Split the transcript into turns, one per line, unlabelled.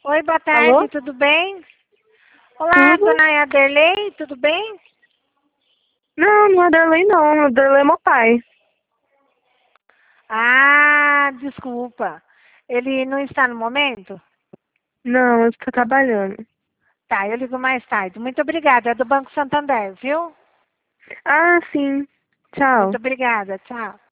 Oi, boa
Alô?
tarde, tudo bem? Olá,
Tudo?
dona Aderlei, tudo bem?
Não é Darley não. O Darley é meu pai.
Ah, desculpa. Ele não está no momento?
Não, ele está trabalhando.
Tá, eu ligo mais tarde. Muito obrigada, é do Banco Santander, viu?
Ah, sim.
Muito
Tchau.
obrigada, tchau.